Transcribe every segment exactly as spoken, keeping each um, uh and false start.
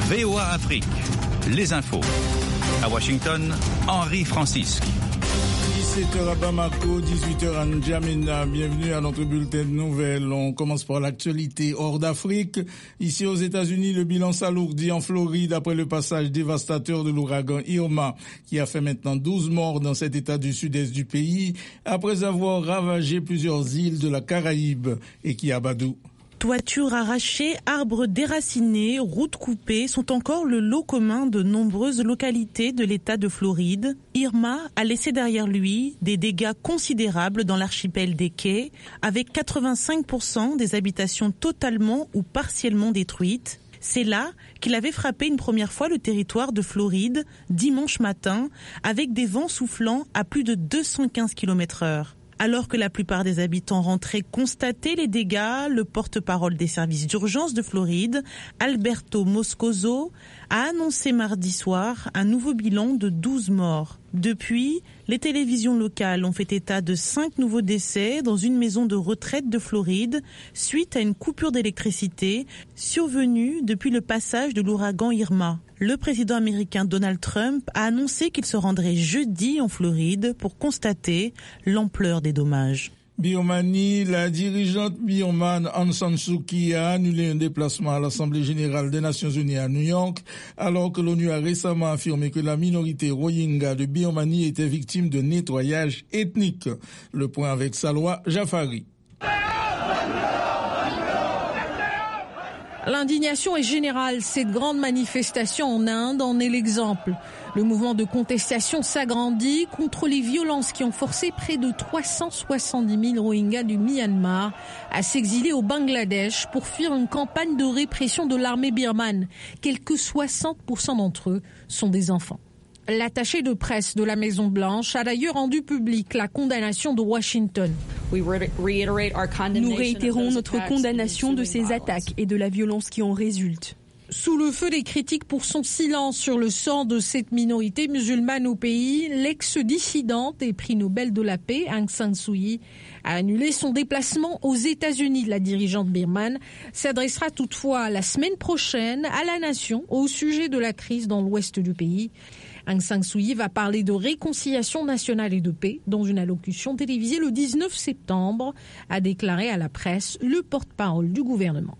V O A Afrique, les infos. À Washington, Henri Francisque. dix-sept heures à Bamako, dix-huit heures à N'Djamena. Bienvenue à notre bulletin de nouvelles. On commence par l'actualité hors d'Afrique. Ici aux États-Unis, le bilan s'alourdit en Floride après le passage dévastateur de l'ouragan Irma, qui a fait maintenant douze morts dans cet état du sud-est du pays, après avoir ravagé plusieurs îles de la Caraïbe. Et qui abadou. Toitures arrachées, arbres déracinés, routes coupées sont encore le lot commun de nombreuses localités de l'État de Floride. Irma a laissé derrière lui des dégâts considérables dans l'archipel des Cays, avec quatre-vingt-cinq pour cent des habitations totalement ou partiellement détruites. C'est là qu'il avait frappé une première fois le territoire de Floride dimanche matin, avec des vents soufflant à plus de deux cent quinze kilomètres heure. Alors que la plupart des habitants rentraient constater les dégâts, le porte-parole des services d'urgence de Floride, Alberto Moscoso, a annoncé mardi soir un nouveau bilan de douze morts. Depuis, les télévisions locales ont fait état de cinq nouveaux décès dans une maison de retraite de Floride suite à une coupure d'électricité survenue depuis le passage de l'ouragan Irma. Le président américain Donald Trump a annoncé qu'il se rendrait jeudi en Floride pour constater l'ampleur des dommages. Birmanie, la dirigeante birmane Aung San Suu Kyi a annulé un déplacement à l'Assemblée générale des Nations unies à New York, alors que l'ONU a récemment affirmé que la minorité Rohingya de Birmanie était victime de nettoyage ethnique. Le point avec Salwa Jafari. L'indignation est générale. Cette grande manifestation en Inde en est l'exemple. Le mouvement de contestation s'agrandit contre les violences qui ont forcé près de trois cent soixante-dix mille Rohingyas du Myanmar à s'exiler au Bangladesh pour fuir une campagne de répression de l'armée birmane. Quelque soixante pour cent d'entre eux sont des enfants. L'attaché de presse de la Maison-Blanche a d'ailleurs rendu publique la condamnation de Washington. Nous réitérons notre condamnation de ces attaques et de la violence qui en résulte. Sous le feu des critiques pour son silence sur le sort de cette minorité musulmane au pays, l'ex-dissidente et prix Nobel de la paix, Aung San Suu Kyi, a annulé son déplacement aux États-Unis. La dirigeante birmane s'adressera toutefois la semaine prochaine à la nation au sujet de la crise dans l'ouest du pays. Aung San Suu Kyi va parler de réconciliation nationale et de paix dans une allocution télévisée le dix-neuf septembre, a déclaré à la presse le porte-parole du gouvernement.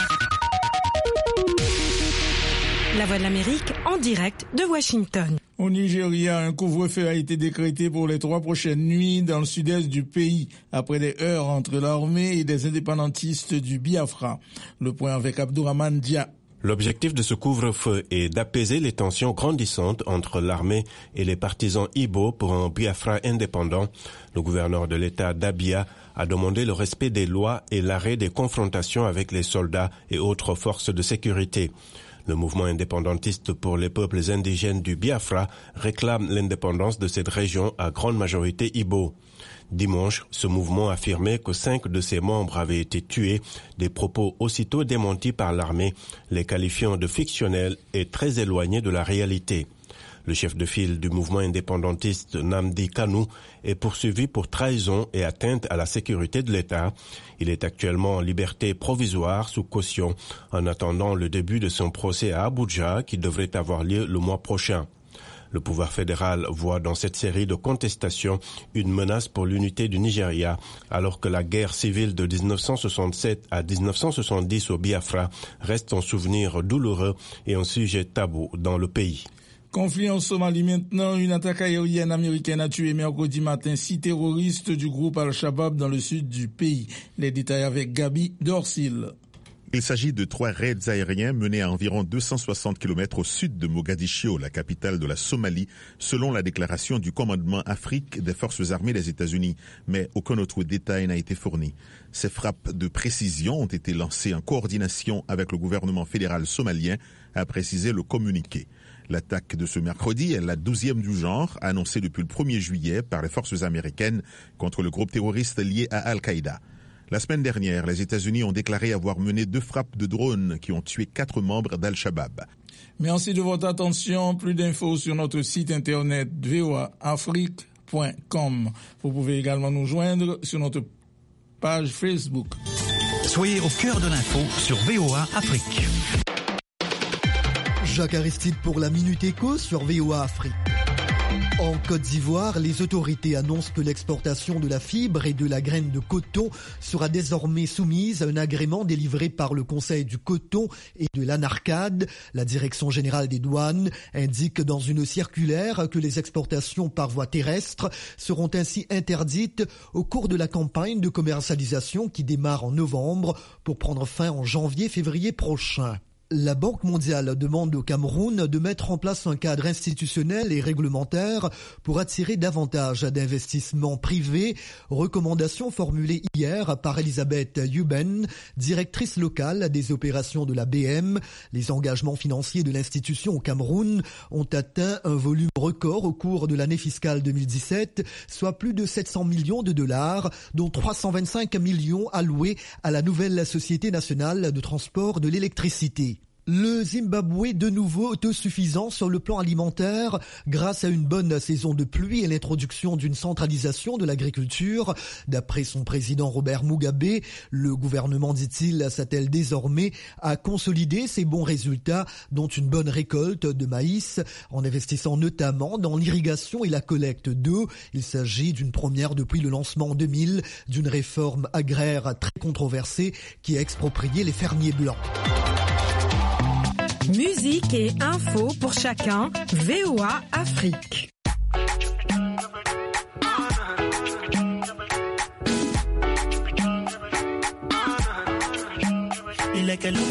La Voix de l'Amérique en direct de Washington. Au Nigeria, un couvre-feu a été décrété pour les trois prochaines nuits dans le sud-est du pays, après des heurts entre l'armée et des indépendantistes du Biafra. Le point avec Abdourahmane Dia. L'objectif de ce couvre-feu est d'apaiser les tensions grandissantes entre l'armée et les partisans Igbo pour un Biafra indépendant. Le gouverneur de l'État d'Abia a demandé le respect des lois et l'arrêt des confrontations avec les soldats et autres forces de sécurité. Le mouvement indépendantiste pour les peuples indigènes du Biafra réclame l'indépendance de cette région à grande majorité Igbo. Dimanche, ce mouvement affirmait que cinq de ses membres avaient été tués, des propos aussitôt démentis par l'armée, les qualifiant de fictionnels et très éloignés de la réalité. Le chef de file du mouvement indépendantiste Nnamdi Kanu est poursuivi pour trahison et atteinte à la sécurité de l'État. Il est actuellement en liberté provisoire sous caution en attendant le début de son procès à Abuja qui devrait avoir lieu le mois prochain. Le pouvoir fédéral voit dans cette série de contestations une menace pour l'unité du Nigeria, alors que la guerre civile de dix-neuf cent soixante-sept à dix-neuf cent soixante-dix au Biafra reste un souvenir douloureux et un sujet tabou dans le pays. Conflit en Somalie maintenant, une attaque aérienne américaine a tué mercredi matin six terroristes du groupe Al-Shabaab dans le sud du pays. Les détails avec Gabi Dorsil. Il s'agit de trois raids aériens menés à environ deux cent soixante kilomètres au sud de Mogadiscio, la capitale de la Somalie, selon la déclaration du commandement Afrique des forces armées des États-Unis. Mais aucun autre détail n'a été fourni. Ces frappes de précision ont été lancées en coordination avec le gouvernement fédéral somalien, a précisé le communiqué. L'attaque de ce mercredi est la douzième du genre, annoncée depuis le premier juillet par les forces américaines contre le groupe terroriste lié à Al-Qaïda. La semaine dernière, les États-Unis ont déclaré avoir mené deux frappes de drones qui ont tué quatre membres d'Al-Shabaab. Merci de votre attention. Plus d'infos sur notre site internet v o a afrique point com. Vous pouvez également nous joindre sur notre page Facebook. Soyez au cœur de l'info sur V O A Afrique. Jacques Aristide pour la Minute Éco sur V O A Afrique. En Côte d'Ivoire, les autorités annoncent que l'exportation de la fibre et de la graine de coton sera désormais soumise à un agrément délivré par le Conseil du coton et de l'Anarcade. La Direction générale des douanes indique dans une circulaire que les exportations par voie terrestre seront ainsi interdites au cours de la campagne de commercialisation qui démarre en novembre pour prendre fin en janvier-février prochain. La Banque mondiale demande au Cameroun de mettre en place un cadre institutionnel et réglementaire pour attirer davantage d'investissements privés. Recommandation formulée hier par Elisabeth Yuben, directrice locale des opérations de la B M. Les engagements financiers de l'institution au Cameroun ont atteint un volume record au cours de l'année fiscale deux mille dix-sept, soit plus de sept cents millions de dollars, dont trois cent vingt-cinq millions alloués à la nouvelle Société nationale de transport de l'électricité. Le Zimbabwe, de nouveau autosuffisant sur le plan alimentaire grâce à une bonne saison de pluie et l'introduction d'une centralisation de l'agriculture. D'après son président Robert Mugabe, le gouvernement, dit-il, s'attelle désormais à consolider ses bons résultats, dont une bonne récolte de maïs, en investissant notamment dans l'irrigation et la collecte d'eau. Il s'agit d'une première depuis le lancement en deux mille d'une réforme agraire très controversée qui a exproprié les fermiers blancs. Musique et info pour chacun, V O A Afrique. Il est quel homme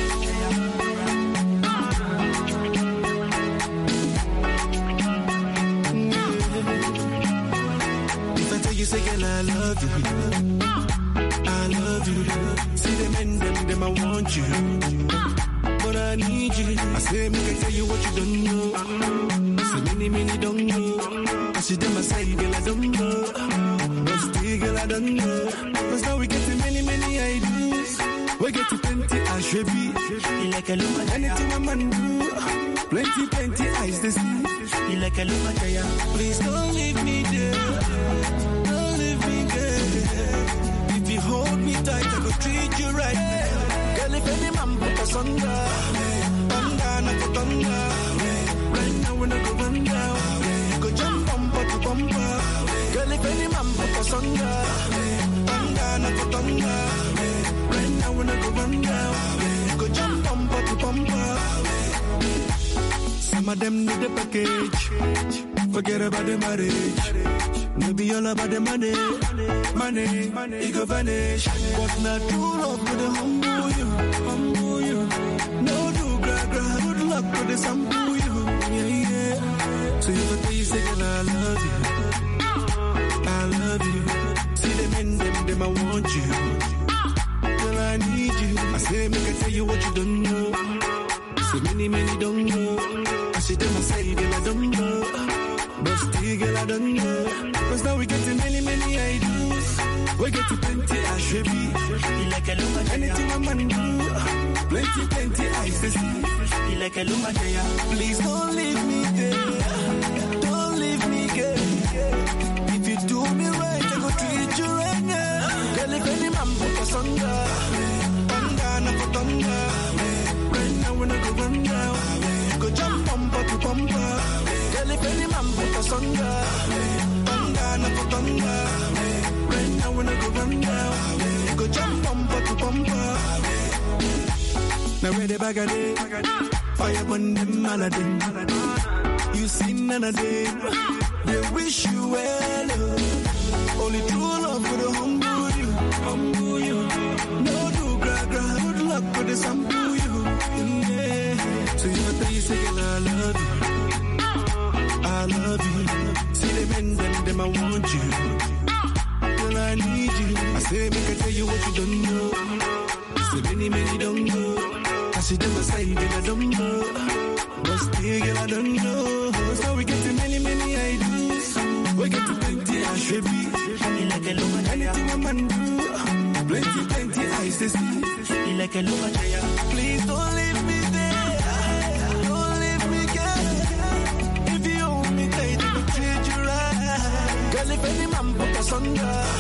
If I tell you, say, girl, I love you, I love you. See them and them, them, I want you. But I need you. I say, make I tell you what you don't know. Say, many, many don't know. I see them, I say, girl, I don't know. But still, girl, I don't know. Cause now we get to many, many ideas. We get to plenty, I should be. Like a look at anything a man do. Plenty, plenty eyes to see. Like a look at ya. Please don't leave me there. Don't leave me there. If you hold me tight, I could treat you right. Girl, if any man put us under, thunder, not a thunder. Right now we're not going down. Go jump bumper to bumper. Girl, if any man put us under, thunder, not a thunder. Right now we're not going down. Go jump bumper to bumper. Some of them need the package. Forget about the marriage. Maybe all about the money. Money, money, it go vanish. But not true love to the humble you, humble you. No do gra gra, good luck to the sample you. Yeah, yeah. So you can tell you say, girl, I love you, I love you. See them in them, them I want you. Girl, I need you. I say, make I tell you what you don't know. So many, many don't know. I see them, I say, girl, I don't know. But still, girl, I don't know. Cause now we get to many, many ideas. We get to plenty, I should be. Like a look anything a man do. Plenty, plenty eyes to see. Like a look please don't leave me there. Don't leave me, girl. If you do me right, I go treat you right now. Girl, if any man put us under, thunder, not go thunder. Right now we're not going down. Go jump bumper to bumper. Girl, if any man put us under, thunder, not go thunder. Right now we're not going down. Go jump bumper to bumper. Now where the bag of day, fire upon them all of them. You see none of them, they wish you well. Only true love for the humble you, humble you. No do gra gra, good luck for the sample you. Yeah. So you tell you say, girl, I love you, I love you. See them and them, them I want you. Girl, I need you. I say, make I tell you what you don't know. So many, many don't know. I see them aside, girl, I don't know. But still, girl, I don't know. So we get to many, many ideas. We get to plenty, I should be. Like a look anything a man do. Plenty, plenty eyes to see. Like a look please don't leave me there. Don't leave me, girl. If you hold me tight, I will treat you right. Girl, if any man put us under.